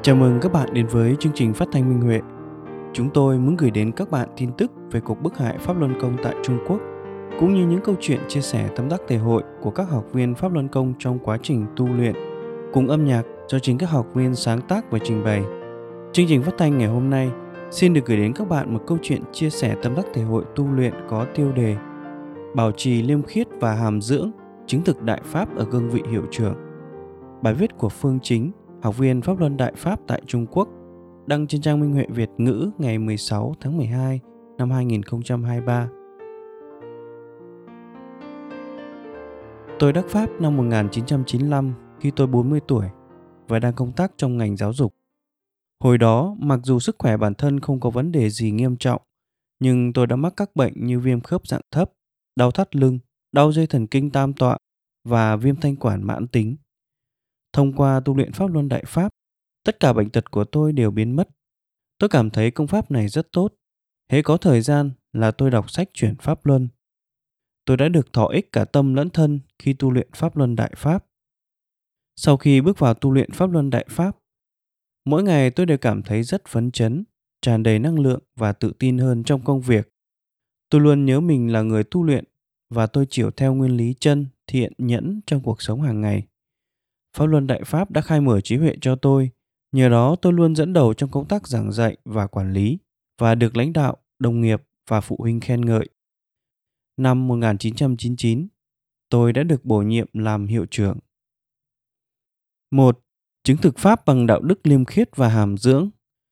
Chào mừng các bạn đến với chương trình phát thanh Minh Huệ. Chúng tôi muốn gửi đến các bạn tin tức về cuộc bức hại Pháp Luân Công tại Trung Quốc, cũng như những câu chuyện chia sẻ tâm đắc thể hội của các học viên Pháp Luân Công trong quá trình tu luyện, cùng âm nhạc do chính các học viên sáng tác và trình bày. Chương trình phát thanh ngày hôm nay xin được gửi đến các bạn một câu chuyện chia sẻ tâm đắc thể hội tu luyện có tiêu đề Bảo trì liêm khiết và hàm dưỡng, chứng thực đại pháp ở cương vị hiệu trưởng. Bài viết của Phương Chính, học viên Pháp Luân Đại Pháp tại Trung Quốc, đăng trên trang Minh Huệ Việt ngữ ngày 16 tháng 12 năm 2023. Tôi đắc Pháp năm 1995 khi tôi 40 tuổi và đang công tác trong ngành giáo dục. Hồi đó, mặc dù sức khỏe bản thân không có vấn đề gì nghiêm trọng, nhưng tôi đã mắc các bệnh như viêm khớp dạng thấp, đau thắt lưng, đau dây thần kinh tam tọa và viêm thanh quản mãn tính. Thông qua tu luyện Pháp Luân Đại Pháp, tất cả bệnh tật của tôi đều biến mất. Tôi cảm thấy công pháp này rất tốt. Hễ có thời gian là tôi đọc sách chuyển Pháp Luân. Tôi đã được thọ ích cả tâm lẫn thân khi tu luyện Pháp Luân Đại Pháp. Sau khi bước vào tu luyện Pháp Luân Đại Pháp, mỗi ngày tôi đều cảm thấy rất phấn chấn, tràn đầy năng lượng và tự tin hơn trong công việc. Tôi luôn nhớ mình là người tu luyện và tôi chiều theo nguyên lý chân, thiện, nhẫn trong cuộc sống hàng ngày. Pháp Luân Đại Pháp đã khai mở trí huệ cho tôi. Nhờ đó tôi luôn dẫn đầu trong công tác giảng dạy và quản lý và được lãnh đạo, đồng nghiệp và phụ huynh khen ngợi. Năm 1999, tôi đã được bổ nhiệm làm hiệu trưởng. 1. Chứng thực Pháp bằng đạo đức liêm khiết và hàm dưỡng.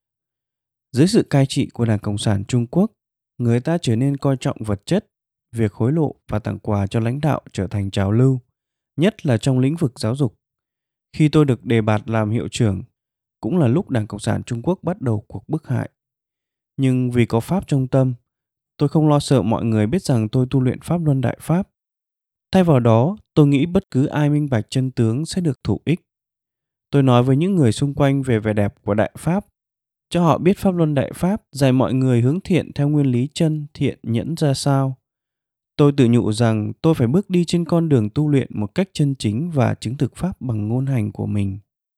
Dưới sự cai trị của Đảng Cộng sản Trung Quốc, người ta trở nên coi trọng vật chất, việc hối lộ và tặng quà cho lãnh đạo trở thành trào lưu, nhất là trong lĩnh vực giáo dục. Khi tôi được đề bạt làm hiệu trưởng, cũng là lúc Đảng Cộng sản Trung Quốc bắt đầu cuộc bức hại. Nhưng vì có Pháp trong tâm, tôi không lo sợ mọi người biết rằng tôi tu luyện Pháp Luân Đại Pháp. Thay vào đó, tôi nghĩ bất cứ ai minh bạch chân tướng sẽ được thụ ích. Tôi nói với những người xung quanh về vẻ đẹp của Đại Pháp, cho họ biết Pháp Luân Đại Pháp dạy mọi người hướng thiện theo nguyên lý chân, thiện, nhẫn ra sao. Tôi tự nhủ rằng tôi phải bước đi trên con đường tu luyện một cách chân chính và chứng thực Pháp bằng ngôn hành của mình.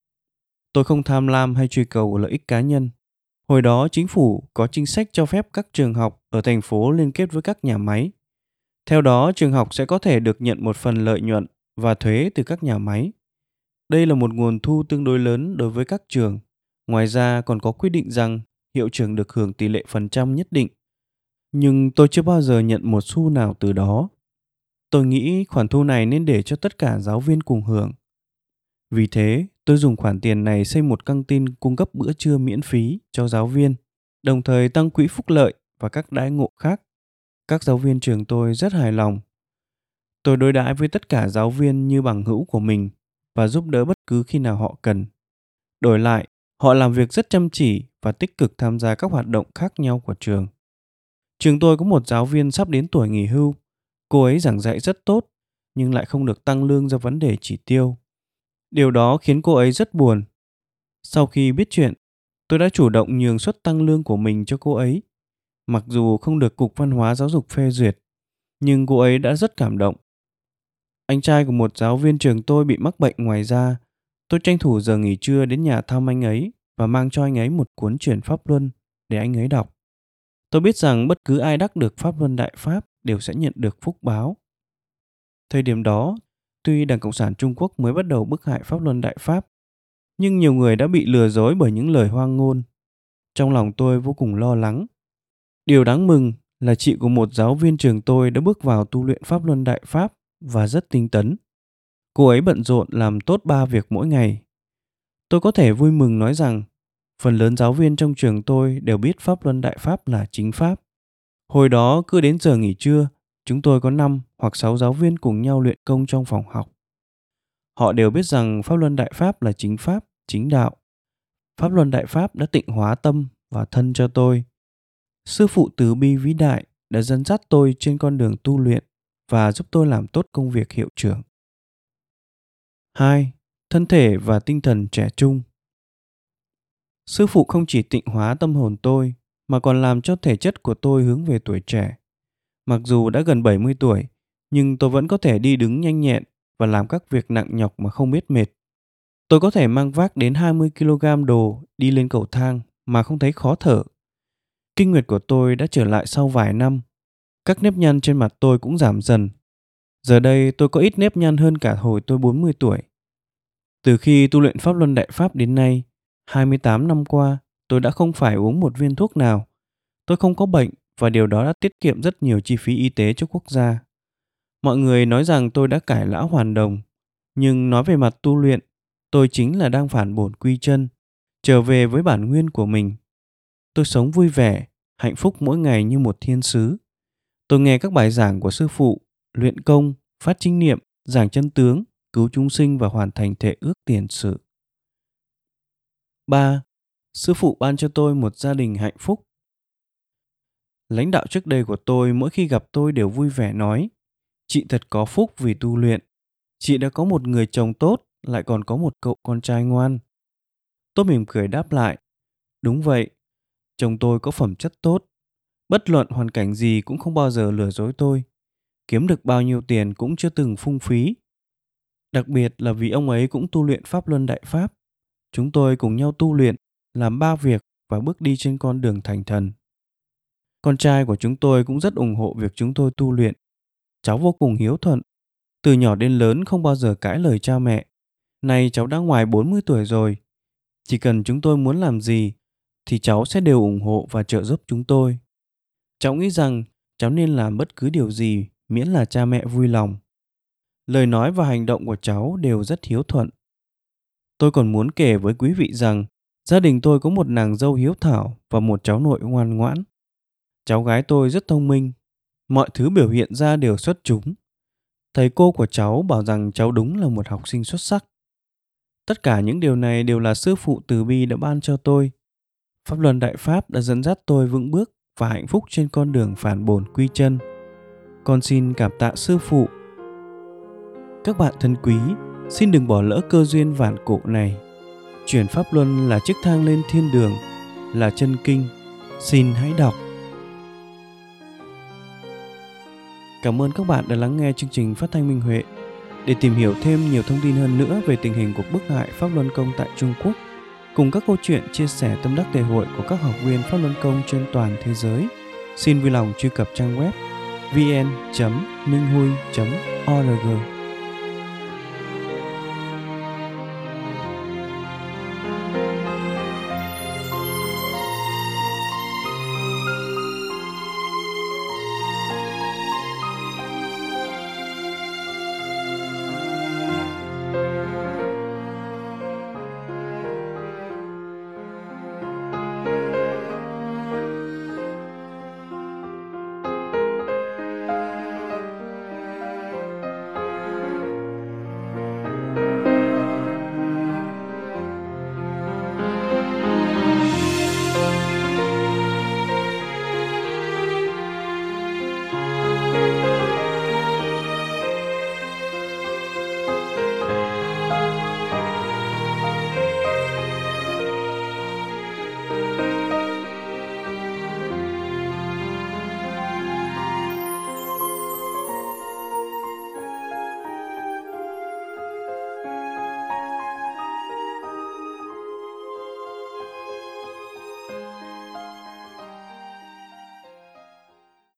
Tôi không tham lam hay truy cầu lợi ích cá nhân. Hồi đó chính phủ có chính sách cho phép các trường học ở thành phố liên kết với các nhà máy. Theo đó, trường học sẽ có thể được nhận một phần lợi nhuận và thuế từ các nhà máy. Đây là một nguồn thu tương đối lớn đối với các trường. Ngoài ra còn có quy định rằng hiệu trưởng được hưởng tỷ lệ phần trăm nhất định. Nhưng tôi chưa bao giờ nhận một xu nào từ đó. Tôi nghĩ khoản thu này nên để cho tất cả giáo viên cùng hưởng. Vì thế, tôi dùng khoản tiền này xây một căng tin cung cấp bữa trưa miễn phí cho giáo viên, đồng thời tăng quỹ phúc lợi và các đãi ngộ khác. Các giáo viên trường tôi rất hài lòng. Tôi đối đãi với tất cả giáo viên như bằng hữu của mình và giúp đỡ bất cứ khi nào họ cần. Đổi lại, họ làm việc rất chăm chỉ và tích cực tham gia các hoạt động khác nhau của trường. Trường tôi có một giáo viên sắp đến tuổi nghỉ hưu. Cô ấy giảng dạy rất tốt, nhưng lại không được tăng lương do vấn đề chỉ tiêu. Điều đó khiến cô ấy rất buồn. Sau khi biết chuyện, tôi đã chủ động nhường suất tăng lương của mình cho cô ấy. Mặc dù không được Cục Văn hóa Giáo dục phê duyệt, nhưng cô ấy đã rất cảm động. Anh trai của một giáo viên trường tôi bị mắc bệnh ngoài da. Tôi tranh thủ giờ nghỉ trưa đến nhà thăm anh ấy và mang cho anh ấy một cuốn chuyển Pháp Luân để anh ấy đọc. Tôi biết rằng bất cứ ai đắc được Pháp Luân Đại Pháp đều sẽ nhận được phúc báo. Thời điểm đó, tuy Đảng Cộng sản Trung Quốc mới bắt đầu bức hại Pháp Luân Đại Pháp, nhưng nhiều người đã bị lừa dối bởi những lời hoang ngôn. Trong lòng tôi vô cùng lo lắng. Điều đáng mừng là chị của một giáo viên trường tôi đã bước vào tu luyện Pháp Luân Đại Pháp và rất tinh tấn. Cô ấy bận rộn làm tốt 3 việc mỗi ngày. Tôi có thể vui mừng nói rằng phần lớn giáo viên trong trường tôi đều biết Pháp Luân Đại Pháp là chính Pháp. Hồi đó cứ đến giờ nghỉ trưa, chúng tôi có 5 hoặc 6 giáo viên cùng nhau luyện công trong phòng học. Họ đều biết rằng Pháp Luân Đại Pháp là chính Pháp, chính đạo. Pháp Luân Đại Pháp đã tịnh hóa tâm và thân cho tôi. Sư phụ từ bi vĩ đại đã dẫn dắt tôi trên con đường tu luyện và giúp tôi làm tốt công việc hiệu trưởng. 2. Thân thể và tinh thần trẻ trung. Sư phụ không chỉ tịnh hóa tâm hồn tôi mà còn làm cho thể chất của tôi hướng về tuổi trẻ. Mặc dù đã gần 70 tuổi, nhưng tôi vẫn có thể đi đứng nhanh nhẹn và làm các việc nặng nhọc mà không biết mệt. Tôi có thể mang vác đến 20 kg đồ đi lên cầu thang mà không thấy khó thở. Kinh nguyệt của tôi đã trở lại sau vài năm. Các nếp nhăn trên mặt tôi cũng giảm dần. Giờ đây tôi có ít nếp nhăn hơn cả hồi tôi 40 tuổi. Từ khi tu luyện Pháp Luân Đại Pháp đến nay, 28 năm qua, tôi đã không phải uống một viên thuốc nào. Tôi không có bệnh và điều đó đã tiết kiệm rất nhiều chi phí y tế cho quốc gia. Mọi người nói rằng tôi đã cải lão hoàn đồng, nhưng nói về mặt tu luyện, tôi chính là đang phản bổn quy chân, trở về với bản nguyên của mình. Tôi sống vui vẻ, hạnh phúc mỗi ngày như một thiên sứ. Tôi nghe các bài giảng của sư phụ, luyện công, phát chánh niệm, giảng chân tướng, cứu chúng sinh và hoàn thành thể ước tiền sự. 3. Sư phụ ban cho tôi một gia đình hạnh phúc. Lãnh đạo trước đây của tôi mỗi khi gặp tôi đều vui vẻ nói: chị thật có phúc vì tu luyện. Chị đã có một người chồng tốt, lại còn có một cậu con trai ngoan. Tôi mỉm cười đáp lại: đúng vậy, chồng tôi có phẩm chất tốt. Bất luận hoàn cảnh gì cũng không bao giờ lừa dối tôi. Kiếm được bao nhiêu tiền cũng chưa từng phung phí. Đặc biệt là vì ông ấy cũng tu luyện Pháp Luân Đại Pháp. Chúng tôi cùng nhau tu luyện, làm 3 việc và bước đi trên con đường thành thần. Con trai của chúng tôi cũng rất ủng hộ việc chúng tôi tu luyện. Cháu vô cùng hiếu thuận. Từ nhỏ đến lớn không bao giờ cãi lời cha mẹ. Nay cháu đã ngoài 40 tuổi rồi. Chỉ cần chúng tôi muốn làm gì thì cháu sẽ đều ủng hộ và trợ giúp chúng tôi. Cháu nghĩ rằng cháu nên làm bất cứ điều gì miễn là cha mẹ vui lòng. Lời nói và hành động của cháu đều rất hiếu thuận. Tôi còn muốn kể với quý vị rằng gia đình tôi có một nàng dâu hiếu thảo và một cháu nội ngoan ngoãn. Cháu gái tôi rất thông minh. Mọi thứ biểu hiện ra đều xuất chúng. Thầy cô của cháu bảo rằng cháu đúng là một học sinh xuất sắc. Tất cả những điều này đều là sư phụ từ bi đã ban cho tôi. Pháp Luân Đại Pháp đã dẫn dắt tôi vững bước và hạnh phúc trên con đường phản bổn quy chân. Con xin cảm tạ sư phụ. Các bạn thân quý, xin đừng bỏ lỡ cơ duyên vạn cổ này. Chuyển Pháp Luân là chiếc thang lên thiên đường, là chân kinh. Xin hãy đọc. Cảm ơn các bạn đã lắng nghe chương trình phát thanh Minh Huệ. Để tìm hiểu thêm nhiều thông tin hơn nữa về tình hình cuộc bức hại Pháp Luân Công tại Trung Quốc, cùng các câu chuyện chia sẻ tâm đắc thể hội của các học viên Pháp Luân Công trên toàn thế giới, xin vui lòng truy cập trang web vn.minhui.org.